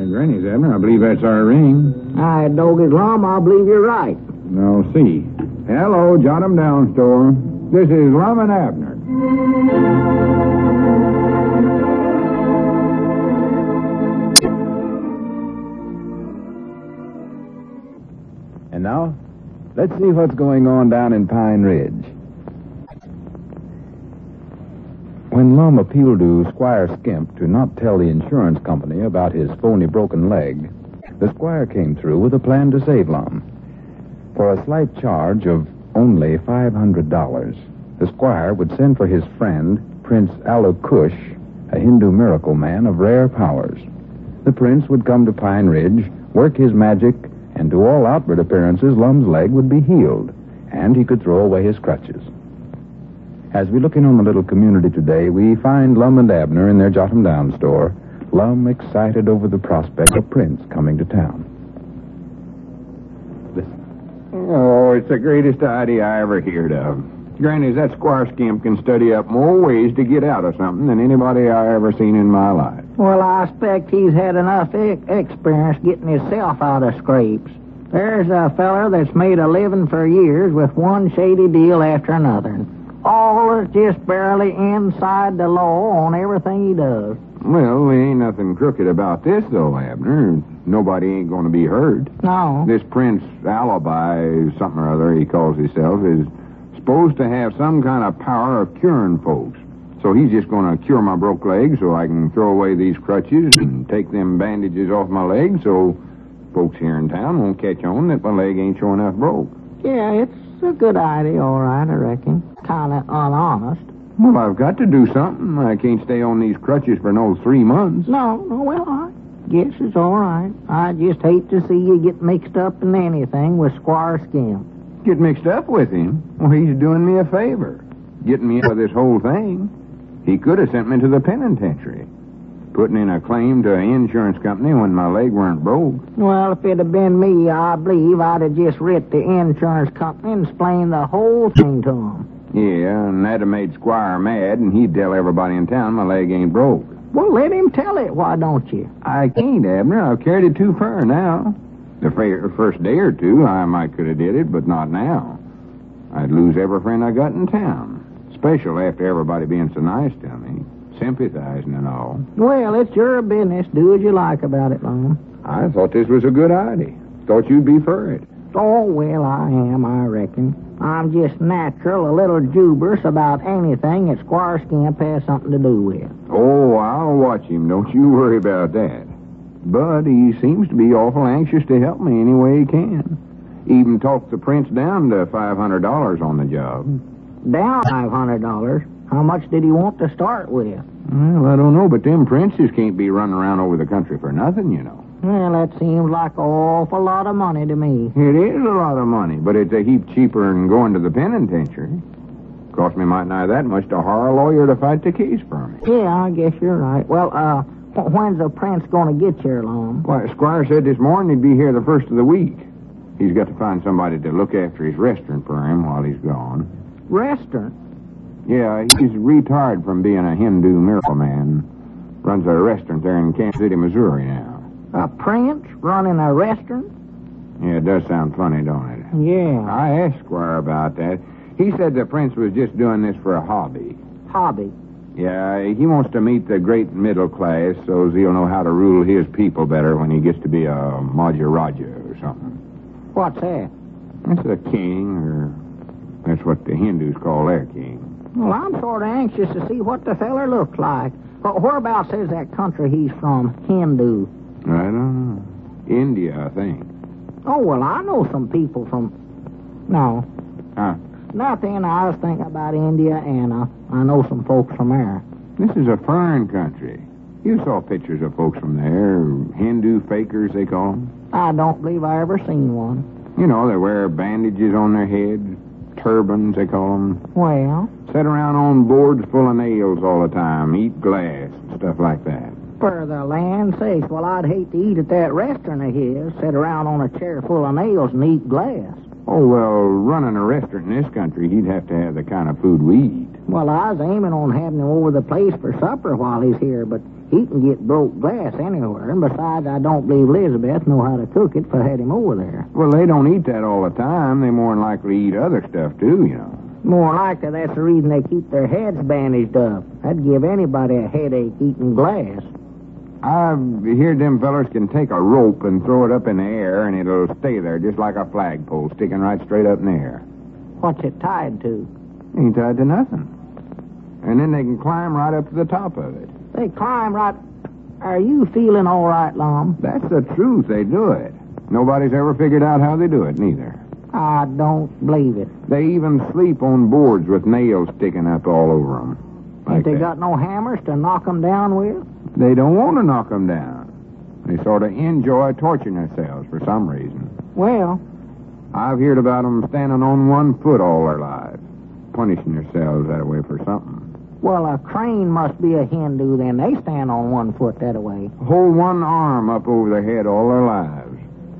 Granny's, Abner. I believe that's our ring. I dog it, Lum. I believe you're right. Now, see. Hello, Jot 'em Down store. This is Lum and Abner. And now, let's see what's going on down in Pine Ridge. When Lum appealed to Squire Skimp to not tell the insurance company about his phony broken leg, the squire came through with a plan to save Lum. For a slight charge of only $500, the squire would send for his friend, Prince Alukush, a Hindu miracle man of rare powers. The prince would come to Pine Ridge, work his magic, and to all outward appearances, Lum's leg would be healed, and he could throw away his crutches. As we look in on the little community today, we find Lum and Abner in their Jot 'em Down store, Lum excited over the prospect of Prince coming to town. Listen. Oh, it's the greatest idea I ever heard of. Granny, that Squire Skimp can study up more ways to get out of something than anybody I ever seen in my life. Well, I expect he's had enough experience getting himself out of scrapes. There's a feller that's made a living for years with one shady deal after another. All is just barely inside the law on everything he does. Well, there ain't nothing crooked about this, though, Abner. Nobody ain't going to be hurt. No. This Prince Alibi, something or other he calls himself, is supposed to have some kind of power of curing folks. So he's just going to cure my broke leg so I can throw away these crutches and take them bandages off my leg so folks here in town won't catch on that my leg ain't sure enough broke. Yeah, it's a good idea, all right, I reckon. Kind of unhonest. Well, I've got to do something. I can't stay on these crutches for no 3 months. No, well, I guess it's all right. I just hate to see you get mixed up in anything with Squire Skimp. Get mixed up with him? Well, he's doing me a favor. Getting me out of this whole thing. He could have sent me to the penitentiary. Putting in a claim to an insurance company when my leg weren't broke. Well, if it had been me, I believe I'd have just writ the insurance company and explained the whole thing to them. Yeah, and that'd have made Squire mad, and he'd tell everybody in town my leg ain't broke. Well, let him tell it, why don't you? I can't, Abner. I've carried it too far now. The first day or two, I might could have did it, but not now. I'd lose every friend I got in town, especially after everybody being so nice to me, sympathizing and all. Well, it's your business. Do as you like about it, Lum. I thought this was a good idea. Thought you'd be for it. Oh, well, I am, I reckon. I'm just natural, a little juberous about anything that Squire Skimp has something to do with. Oh, I'll watch him. Don't you worry about that. But he seems to be awful anxious to help me any way he can. Even talked the Prince down to $500 on the job. Down $500? How much did he want to start with? Well, I don't know, but them princes can't be running around over the country for nothing, you know. Well, that seems like an awful lot of money to me. It is a lot of money, but it's a heap cheaper than going to the penitentiary. Cost me might nigh that much to hire a lawyer to fight the case for me. Yeah, I guess you're right. Well, when's the Prince going to get here, Lum? Why, Squire said this morning he'd be here the first of the week. He's got to find somebody to look after his restaurant for him while he's gone. Restaurant? Yeah, he's retired from being a Hindu miracle man. Runs a restaurant there in Kansas City, Missouri now. A prince running a restaurant? Yeah, it does sound funny, don't it? Yeah. I asked Squire about that. He said the prince was just doing this for a hobby. Hobby? Yeah, he wants to meet the great middle class so he'll know how to rule his people better when he gets to be a Maharaja or something. What's that? It's a king, or that's what the Hindus call their king. Well, I'm sort of anxious to see what the feller looks like. But whereabouts is that country he's from, Hindu? I don't know. India, I think. Oh, well, I know some people from... No. Huh? Nothing. I was thinking about India, and I know some folks from there. This is a foreign country. You saw pictures of folks from there. Hindu fakers, they call them. I don't believe I ever seen one. You know, they wear bandages on their heads. Turbans, they call them. Well? Sit around on boards full of nails all the time. Eat glass and stuff like that. For the land's sake, well, I'd hate to eat at that restaurant of his, sit around on a chair full of nails and eat glass. Oh, well, running a restaurant in this country, he'd have to have the kind of food we eat. Well, I was aiming on having him over the place for supper while he's here, but he can get broke glass anywhere. And besides, I don't believe Elizabeth know how to cook it if I had him over there. Well, they don't eat that all the time. They more than likely eat other stuff, too, you know. More likely, that's the reason they keep their heads bandaged up. That'd give anybody a headache eating glass. I've heard them fellers can take a rope and throw it up in the air, and it'll stay there just like a flagpole, sticking right straight up in the air. What's it tied to? Ain't tied to nothing. And then they can climb right up to the top of it. They climb right... Are you feeling all right, Lum? That's the truth. They do it. Nobody's ever figured out how they do it, neither. I don't believe it. They even sleep on boards with nails sticking up all over them. Ain't they got no hammers to knock them down with? They don't want to knock them down. They sort of enjoy torturing themselves for some reason. Well... I've heard about them standing on one foot all their lives, punishing themselves that way for something. Well, a crane must be a Hindu, then. They stand on one foot that way. Hold one arm up over their head all their lives.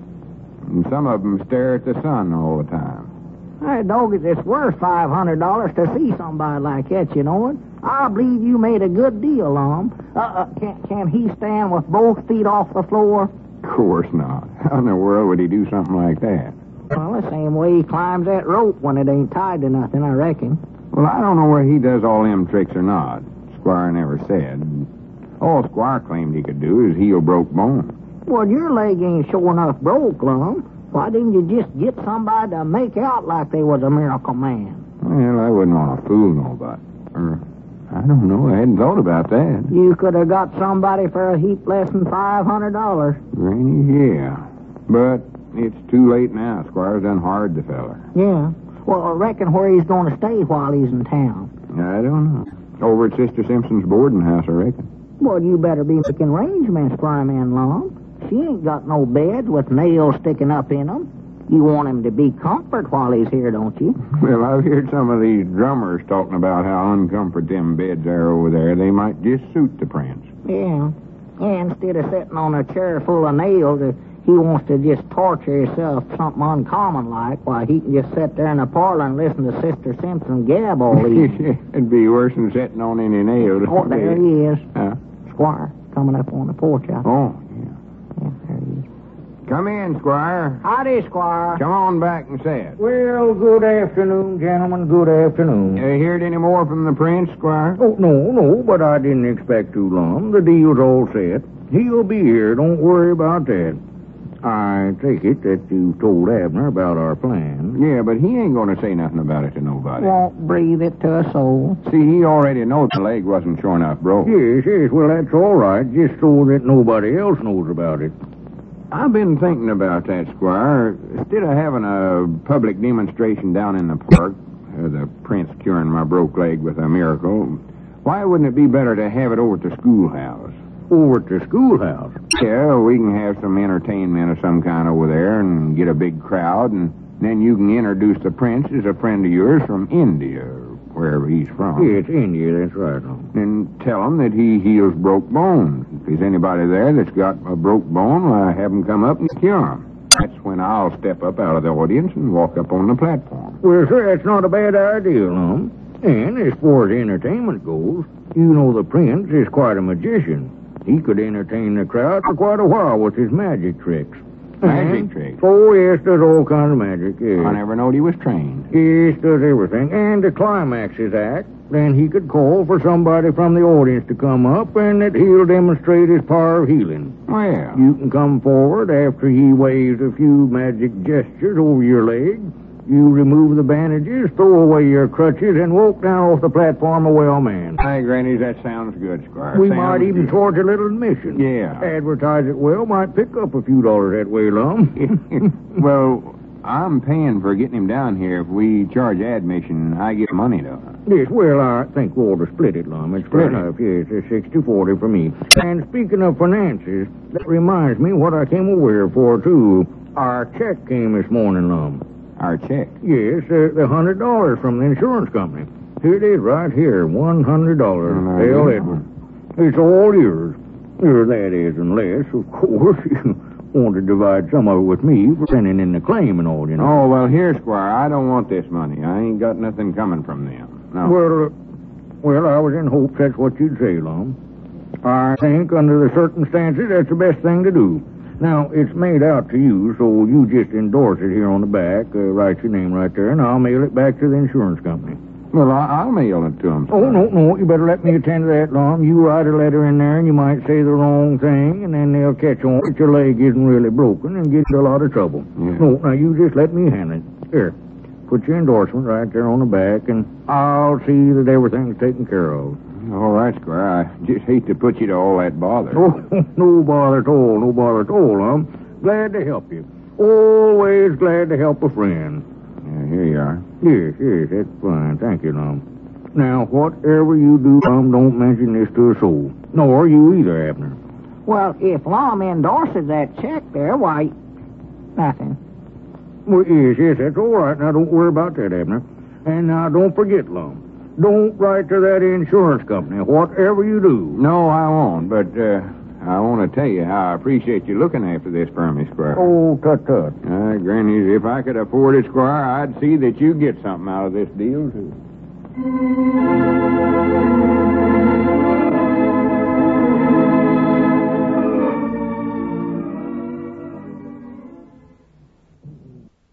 And some of them stare at the sun all the time. Hey, doggies, it's worth $500 to see somebody like that, you know it. I believe you made a good deal on him. Can he stand with both feet off the floor? Of course not. How in the world would he do something like that? Well, the same way he climbs that rope when it ain't tied to nothing, I reckon. Well, I don't know where he does all them tricks or not. Squire never said. All Squire claimed he could do is heal broke bones. Well, your leg ain't sure enough broke, Lum. Why didn't you just get somebody to make out like they was a miracle man? Well, I wouldn't want to fool nobody. I don't know. I hadn't thought about that. You could have got somebody for a heap less than $500. Granny, yeah. But it's too late now. Squire's done hard the feller. Yeah. Well, I reckon where he's going to stay while he's in town. I don't know. Over at Sister Simpson's boarding house, I reckon. Well, you better be making arrangements for him in Lum. She ain't got no beds with nails sticking up in them. You want him to be comfort while he's here, don't you? Well, I've heard some of these drummers talking about how uncomfort them beds are over there. They might just suit the prince. Yeah. And instead of sitting on a chair full of nails, he wants to just torture himself something uncommon like, while he can just sit there in the parlor and listen to Sister Simpson gab all evening. It'd be worse than sitting on any nails. Oh, there he is. Squire, coming up on the porch out there. Oh, yeah. Yeah, there he is. Come in, Squire. Howdy, Squire. Come on back and sit. Well, good afternoon, gentlemen. Good afternoon. You heard any more from the prince, Squire? Oh, no, but I didn't expect too long. The deal's all set. He'll be here. Don't worry about that. I take it that you told Abner about our plan. Yeah, but he ain't going to say nothing about it to nobody. Won't breathe it to a soul. See, he already knows the leg wasn't sure enough broke. Yes, well, that's all right, just so that nobody else knows about it. I've been thinking about that, Squire. Instead of having a public demonstration down in the park, the prince curing my broke leg with a miracle, why wouldn't it be better to have it over at the schoolhouse? Over at the schoolhouse? Yeah, we can have some entertainment of some kind over there and get a big crowd, and then you can introduce the prince as a friend of yours from India, or wherever he's from. Yeah, it's India, that's right. And tell him that he heals broke bones. If there's anybody there that's got a broke bone, well, have him come up and cure him. That's when I'll step up out of the audience and walk up on the platform. Well, sir, that's not a bad idea, Lum. And as far as entertainment goes, you know the prince is quite a magician. He could entertain the crowd for quite a while with his magic tricks. Magic tricks? Oh, yes, does all kinds of magic, yes. I never knowed he was trained. Yes, does everything. And to climax his act, then he could call for somebody from the audience to come up, and that he'll demonstrate his power of healing. Well, You can come forward after he waves a few magic gestures over your leg. You remove the bandages, throw away your crutches, and walk down off the platform a well man. Hi, Granny, that sounds good, Squire. We Sounds might even good. charge a little admission. Yeah. Advertise it well, might pick up a few dollars that way, Lum. Well, I'm paying for getting him down here. If we charge admission, I get money, though. Yes, well, I think we ought to split it, Lum. It's fair Split it? enough. Yes, it's 60-40 for me. And speaking of finances, that reminds me what I came over here for, too. Our check came this morning, Lum. Our check. Yes, the $100 from the insurance company. Here it is, right here, $100. Dale Edwards. It's all yours. Or that is, unless, of course, you want to divide some of it with me for sending in the claim and all, you know. Oh, well, here, Squire, I don't want this money. I ain't got nothing coming from them. No. Well, Well, I was in hopes that's what you'd say, Lum. I think under the circumstances, that's the best thing to do. Now, it's made out to you, so you just endorse it here on the back, write your name right there, and I'll mail it back to the insurance company. Well, I'll mail it to him. Oh, no, you better let me attend to that, Lum. You write a letter in there, and you might say the wrong thing, and then they'll catch on that your leg isn't really broken and get into a lot of trouble. Yeah. No, now you just let me handle it. Here, put your endorsement right there on the back, and I'll see that everything's taken care of. All right, Squire. I just hate to put you to all that bother. Oh, no bother at all, Lum. Glad to help you. Always glad to help a friend. Yeah, here you are. Yes, that's fine. Thank you, Lum. Now, whatever you do, Lum, don't mention this to a soul. Nor you either, Abner. Well, if Lum endorses that check there, why, nothing. Well, yes, that's all right. Now, don't worry about that, Abner. And now, don't forget, Lum. Don't write to that insurance company, whatever you do. No, I won't, but I want to tell you how I appreciate you looking after this for me, Squire. Oh, tut. Granny, if I could afford it, Squire, I'd see that you get something out of this deal, too.